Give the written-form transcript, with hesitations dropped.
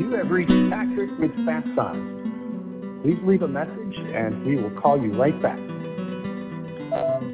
You have reached Patrick with Fat Sign. Please leave a message and we will call you right back.